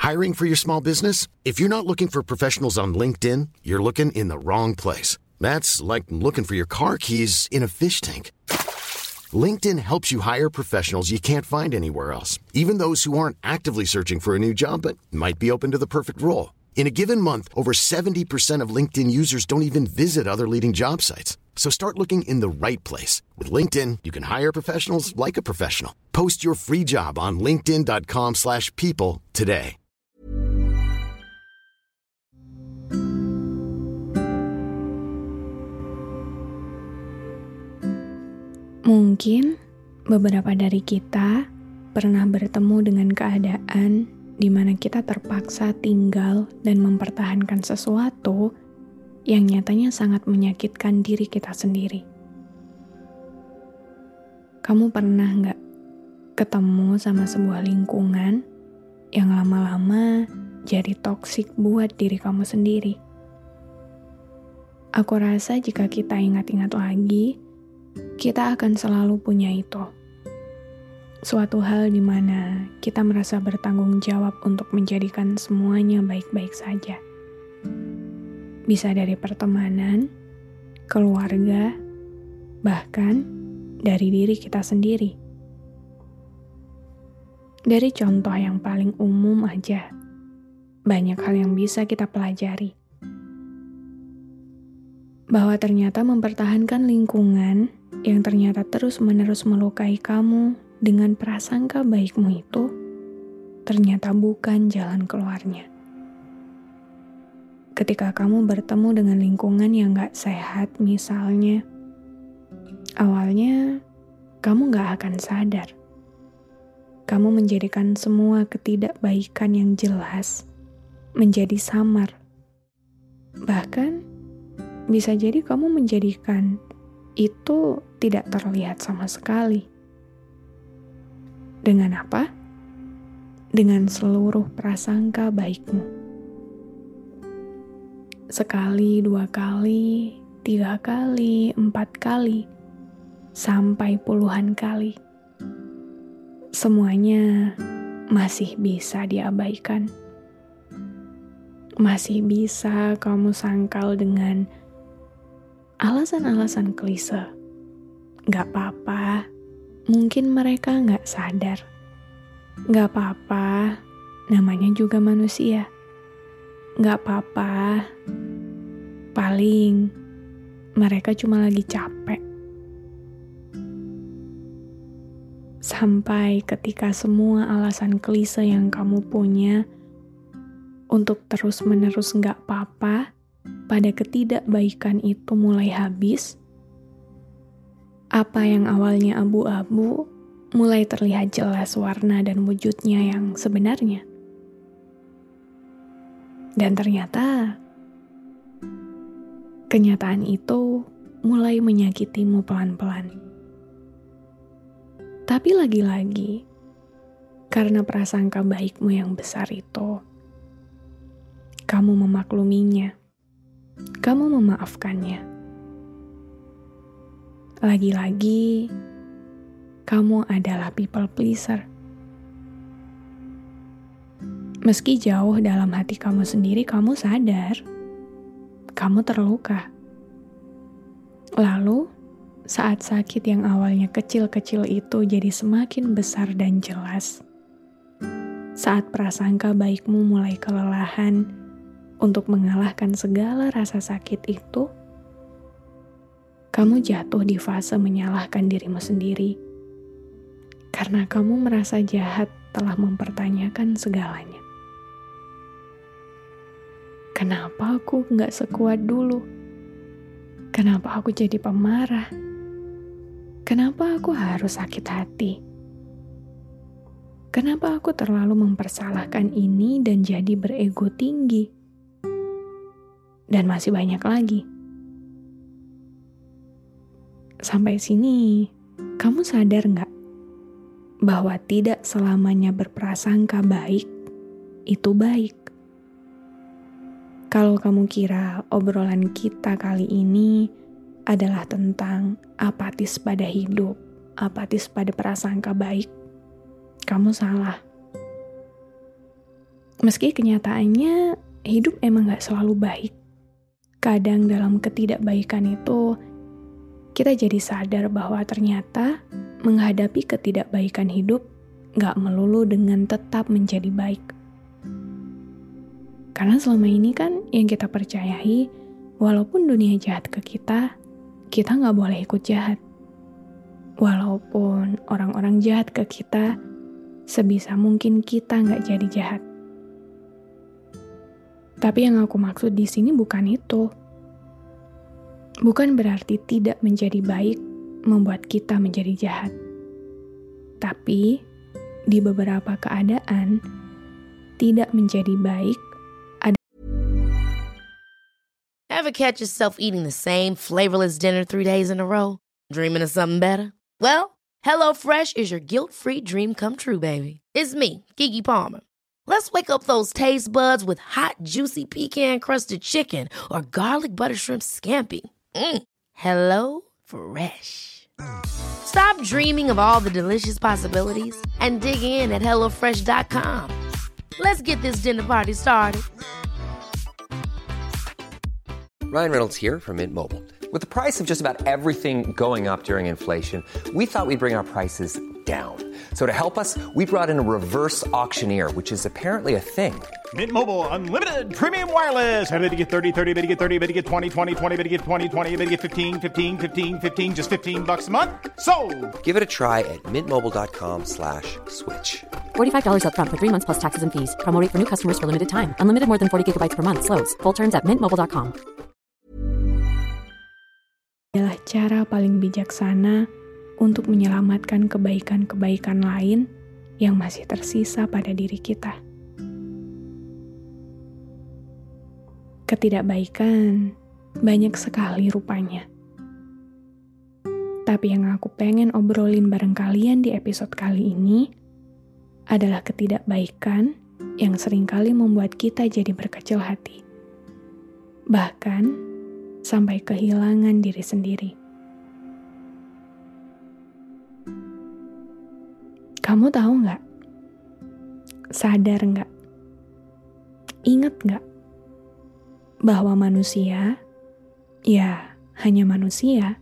Hiring for your small business? If you're not looking for professionals on LinkedIn, you're looking in the wrong place. That's like looking for your car keys in a fish tank. LinkedIn helps you hire professionals you can't find anywhere else, even those who aren't actively searching for a new job but might be open to the perfect role. In a given month, over 70% of LinkedIn users don't even visit other leading job sites. So start looking in the right place. With LinkedIn, you can hire professionals like a professional. Post your free job on linkedin.com/people today. Mungkin beberapa dari kita pernah bertemu dengan keadaan di mana kita terpaksa tinggal dan mempertahankan sesuatu yang nyatanya sangat menyakitkan diri kita sendiri. Kamu pernah nggak ketemu sama sebuah lingkungan yang lama-lama jadi toksik buat diri kamu sendiri? Aku rasa jika kita ingat-ingat lagi, kita akan selalu punya itu. Suatu hal di mana kita merasa bertanggung jawab untuk menjadikan semuanya baik-baik saja. Bisa dari pertemanan, keluarga, bahkan dari diri kita sendiri. Dari contoh yang paling umum aja, banyak hal yang bisa kita pelajari. Bahwa ternyata mempertahankan lingkungan yang ternyata terus-menerus melukai kamu dengan prasangka baikmu itu ternyata bukan jalan keluarnya. Ketika kamu bertemu dengan lingkungan yang gak sehat misalnya, awalnya kamu gak akan sadar. Kamu menjadikan semua ketidakbaikan yang jelas menjadi samar. Bahkan bisa jadi kamu menjadikan itu tidak terlihat sama sekali. Dengan apa? Dengan seluruh prasangka baikmu. Sekali, 2 kali, 3 kali, 4 kali, sampai puluhan kali. Semuanya masih bisa diabaikan. Masih bisa kamu sangkal dengan alasan-alasan klise. Gak apa-apa, mungkin mereka gak sadar. Gak apa-apa, namanya juga manusia. Gak apa-apa, paling mereka cuma lagi capek. Sampai ketika semua alasan klise yang kamu punya untuk terus-menerus gak apa-apa pada ketidakbaikan itu mulai habis, apa yang awalnya abu-abu mulai terlihat jelas warna dan wujudnya yang sebenarnya. Dan ternyata kenyataan itu mulai menyakitimu pelan-pelan. Tapi lagi-lagi, karena prasangka baikmu yang besar itu, kamu memakluminya, kamu memaafkannya. Lagi-lagi, kamu adalah people pleaser. Meski jauh dalam hati kamu sendiri, kamu sadar, kamu terluka. Lalu, saat sakit yang awalnya kecil-kecil itu jadi semakin besar dan jelas, saat prasangka baikmu mulai kelelahan untuk mengalahkan segala rasa sakit itu, kamu jatuh di fase menyalahkan dirimu sendiri karena kamu merasa jahat telah mempertanyakan segalanya. Kenapa aku gak sekuat dulu? Kenapa aku jadi pemarah? Kenapa aku harus sakit hati? Kenapa aku terlalu mempersalahkan ini dan jadi berego tinggi? Dan masih banyak lagi. Sampai sini, kamu sadar gak bahwa tidak selamanya berprasangka baik itu baik? Kalau kamu kira obrolan kita kali ini adalah tentang apatis pada hidup, apatis pada prasangka baik, kamu salah. Meski kenyataannya hidup emang gak selalu baik. Kadang dalam ketidakbaikan itu, kita jadi sadar bahwa ternyata menghadapi ketidakbaikan hidup gak melulu dengan tetap menjadi baik. Karena selama ini kan yang kita percayai, walaupun dunia jahat ke kita gak boleh ikut jahat. Walaupun orang-orang jahat ke kita, sebisa mungkin kita gak jadi jahat. Tapi yang aku maksud di sini bukan itu. Bukan berarti tidak menjadi baik membuat kita menjadi jahat. Tapi di beberapa keadaan, tidak menjadi baik. Ever catch yourself eating the same flavorless dinner 3 days in a row? Dreaming of something better? Well, HelloFresh is your guilt-free dream come true, baby. It's me, Keke Palmer. Let's wake up those taste buds with hot, juicy pecan-crusted chicken or garlic butter shrimp scampi. Hello Fresh. Stop dreaming of all the delicious possibilities and dig in at HelloFresh.com. Let's get this dinner party started. Ryan Reynolds here from Mint Mobile. With the price of just about everything going up during inflation, we thought we'd bring our prices down. So to help us, we brought in a reverse auctioneer, which is apparently a thing. Mint Mobile Unlimited Premium Wireless. How to get 30, 30, bit to get 30, bit to get 20, 20, 20, bit to get 20, 20, bit to get 15, 15, 15, 15, just $15 a month? Sold! Give it a try at mintmobile.com/switch. $45 up front for 3 months plus taxes and fees. Promo rate for new customers for limited time. Unlimited more than 40 gigabytes per month. Slows full terms at mintmobile.com. Adalah cara paling bijaksana untuk menyelamatkan kebaikan-kebaikan lain yang masih tersisa pada diri kita. Ketidakbaikan banyak sekali rupanya. Tapi yang aku pengen obrolin bareng kalian di episode kali ini adalah ketidakbaikan yang seringkali membuat kita jadi berkecil hati. Bahkan sampai kehilangan diri sendiri. Kamu tahu nggak? Sadar nggak? Ingat nggak? Bahwa manusia, ya hanya manusia,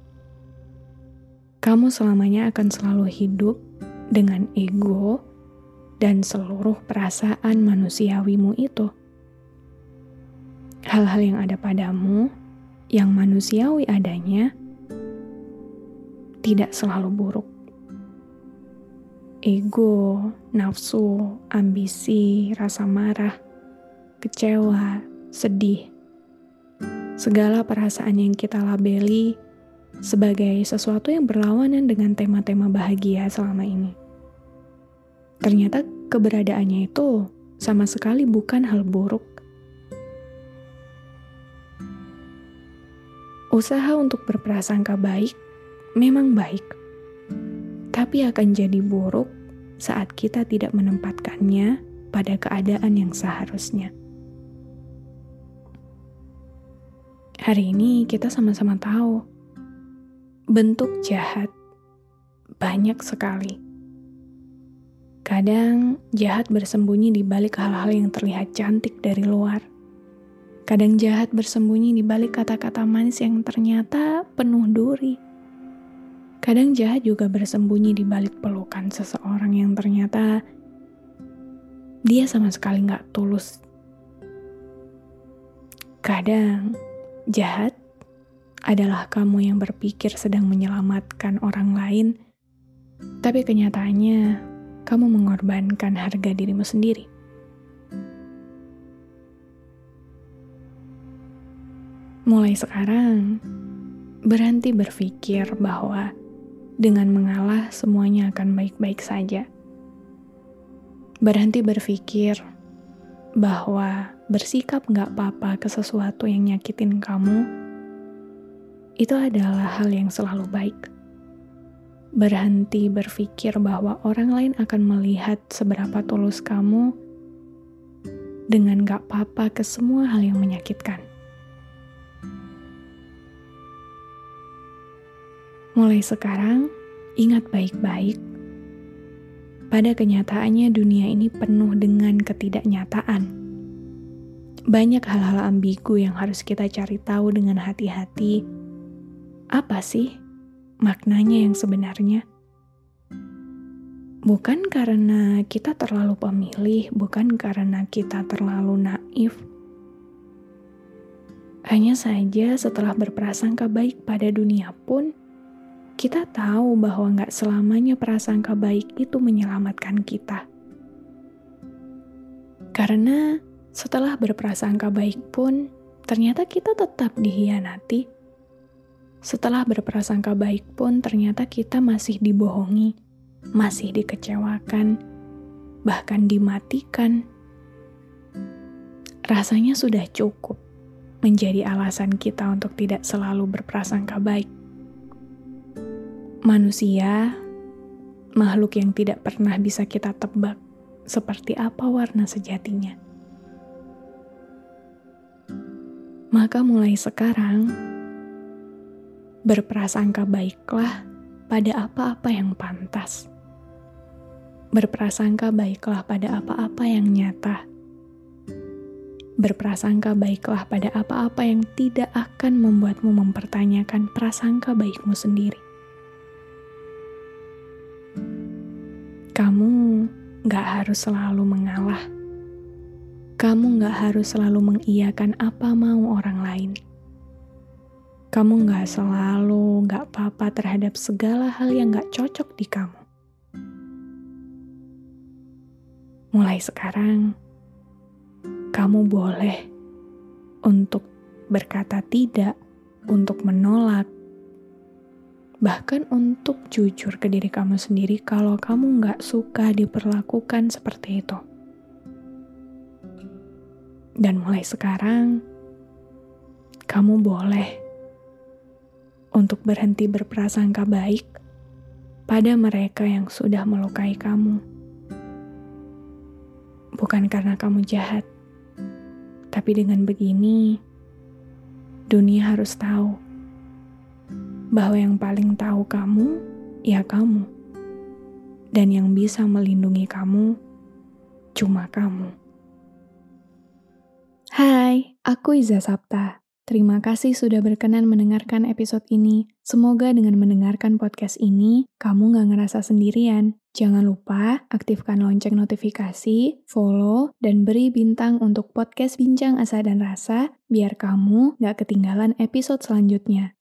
kamu selamanya akan selalu hidup dengan ego dan seluruh perasaan manusiawimu itu. Hal-hal yang ada padamu, yang manusiawi adanya, tidak selalu buruk. Ego, nafsu, ambisi, rasa marah, kecewa, sedih. Segala perasaan yang kita labeli sebagai sesuatu yang berlawanan dengan tema-tema bahagia selama ini. Ternyata keberadaannya itu sama sekali bukan hal buruk. Usaha untuk berprasangka baik memang baik, tapi akan jadi buruk saat kita tidak menempatkannya pada keadaan yang seharusnya. Hari ini kita sama-sama tahu, bentuk jahat banyak sekali. Kadang jahat bersembunyi di balik hal-hal yang terlihat cantik dari luar. Kadang jahat bersembunyi di balik kata-kata manis yang ternyata penuh duri. Kadang jahat juga bersembunyi di balik pelukan seseorang yang ternyata dia sama sekali gak tulus. Kadang jahat adalah kamu yang berpikir sedang menyelamatkan orang lain, tapi kenyataannya kamu mengorbankan harga dirimu sendiri. Mulai sekarang, berhenti berpikir bahwa dengan mengalah semuanya akan baik-baik saja. Berhenti berpikir bahwa bersikap gak apa-apa ke sesuatu yang nyakitin kamu, itu adalah hal yang selalu baik. Berhenti berpikir bahwa orang lain akan melihat seberapa tulus kamu dengan gak apa-apa ke semua hal yang menyakitkan. Mulai sekarang, ingat baik-baik pada kenyataannya dunia ini penuh dengan ketidaknyataan. Banyak hal-hal ambigu yang harus kita cari tahu dengan hati-hati. Apa sih maknanya yang sebenarnya? Bukan karena kita terlalu pemilih, bukan karena kita terlalu naif. Hanya saja setelah berprasangka baik pada dunia pun, kita tahu bahwa gak selamanya prasangka baik itu menyelamatkan kita. Karena setelah berprasangka baik pun, ternyata kita tetap dikhianati. Setelah berprasangka baik pun, ternyata kita masih dibohongi, masih dikecewakan, bahkan dimatikan. Rasanya sudah cukup menjadi alasan kita untuk tidak selalu berprasangka baik. Manusia, makhluk yang tidak pernah bisa kita tebak seperti apa warna sejatinya. Maka mulai sekarang, berprasangka baiklah pada apa-apa yang pantas. Berprasangka baiklah pada apa-apa yang nyata. Berprasangka baiklah pada apa-apa yang tidak akan membuatmu mempertanyakan prasangka baikmu sendiri. Kamu gak harus selalu mengalah. Kamu gak harus selalu mengiyakan apa mau orang lain. Kamu gak selalu gak apa-apa terhadap segala hal yang gak cocok di kamu. Mulai sekarang, kamu boleh untuk berkata tidak, untuk menolak, bahkan untuk jujur ke diri kamu sendiri kalau kamu gak suka diperlakukan seperti itu. Dan mulai sekarang, kamu boleh untuk berhenti berprasangka baik pada mereka yang sudah melukai kamu. Bukan karena kamu jahat, tapi dengan begini, dunia harus tahu bahwa yang paling tahu kamu, ya kamu. Dan yang bisa melindungi kamu, cuma kamu. Hai, aku Iza Sapta. Terima kasih sudah berkenan mendengarkan episode ini. Semoga dengan mendengarkan podcast ini, kamu gak ngerasa sendirian. Jangan lupa aktifkan lonceng notifikasi, follow, dan beri bintang untuk podcast Bincang Asa dan Rasa, biar kamu gak ketinggalan episode selanjutnya.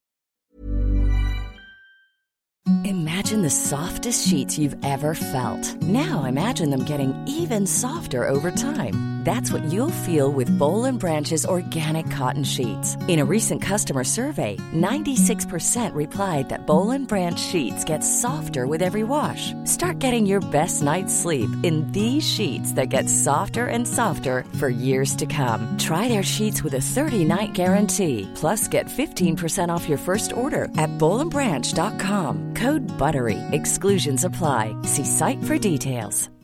Imagine the softest sheets you've ever felt. Now imagine them getting even softer over time. That's what you'll feel with Boll & Branch's organic cotton sheets. In a recent customer survey, 96% replied that Boll & Branch sheets get softer with every wash. Start getting your best night's sleep in these sheets that get softer and softer for years to come. Try their sheets with a 30-night guarantee. Plus, get 15% off your first order at bollandbranch.com. Code BUTTERY. Exclusions apply. See site for details.